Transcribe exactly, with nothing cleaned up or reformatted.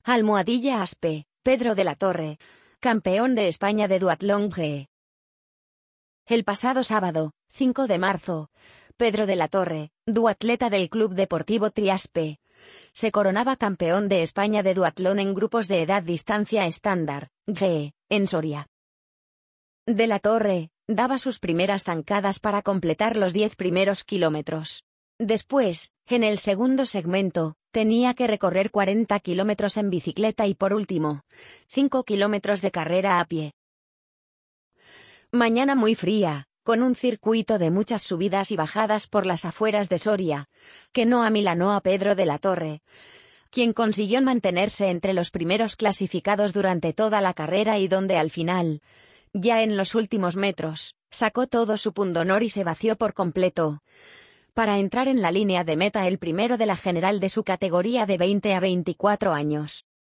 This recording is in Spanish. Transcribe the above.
Almohadilla Aspe, Pedro de la Torre, campeón de España de duatlón G. El pasado sábado, cinco de marzo, Pedro de la Torre, duatleta del Club Deportivo Triaspe, se coronaba campeón de España de duatlón en grupos de edad distancia estándar, G, en Soria. De la Torre daba sus primeras zancadas para completar los diez primeros kilómetros. Después, en el segundo segmento, tenía que recorrer cuarenta kilómetros en bicicleta y por último, cinco kilómetros de carrera a pie. Mañana muy fría, con un circuito de muchas subidas y bajadas por las afueras de Soria, que no amilanó a Pedro de la Torre, quien consiguió mantenerse entre los primeros clasificados durante toda la carrera y donde al final, ya en los últimos metros, sacó todo su pundonor y se vació por completo, para entrar en la línea de meta el primero de la general de su categoría de veinte a veinticuatro años.